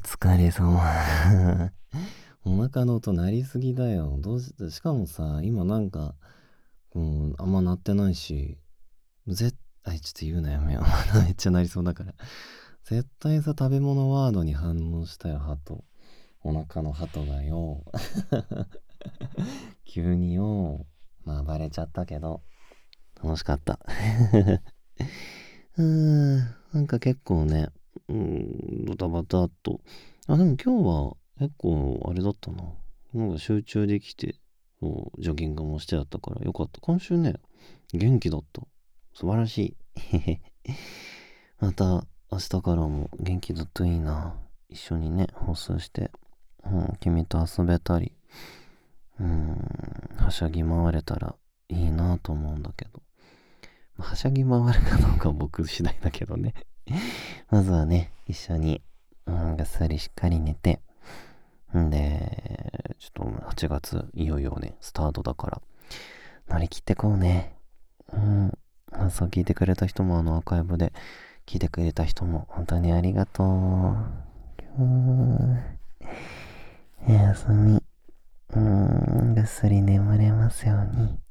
疲れ様。お腹の音鳴りすぎだよ。どうして、しかもさ、今なんか、あんま鳴ってないし、ちょっと言うなやめよう。めっちゃ鳴りそうだから。絶対さ、食べ物ワードに反応したよ、鳩。お腹の鳩がよ。急によ。まあ、バレちゃったけど、楽しかった。なんか結構ね、バタバタっと。あ、でも今日は結構あれだったな。なんか集中できて、ジョギングもしてやったからよかった。今週ね、元気だった。素晴らしい。また明日からも元気だといいな。一緒にね、放送して、君と遊べたり、はしゃぎ回れたらいいなと思うんだけど。はしゃぎ回るかどうかは僕次第だけどね。まずはね、一緒に、ぐっすりしっかり寝て、ちょっと8月いよいよね、スタートだから、乗り切ってこうね。そう聞いてくれた人もアーカイブで聞いてくれた人も本当にありがとう。おやすみ。ぐっすり眠れますように。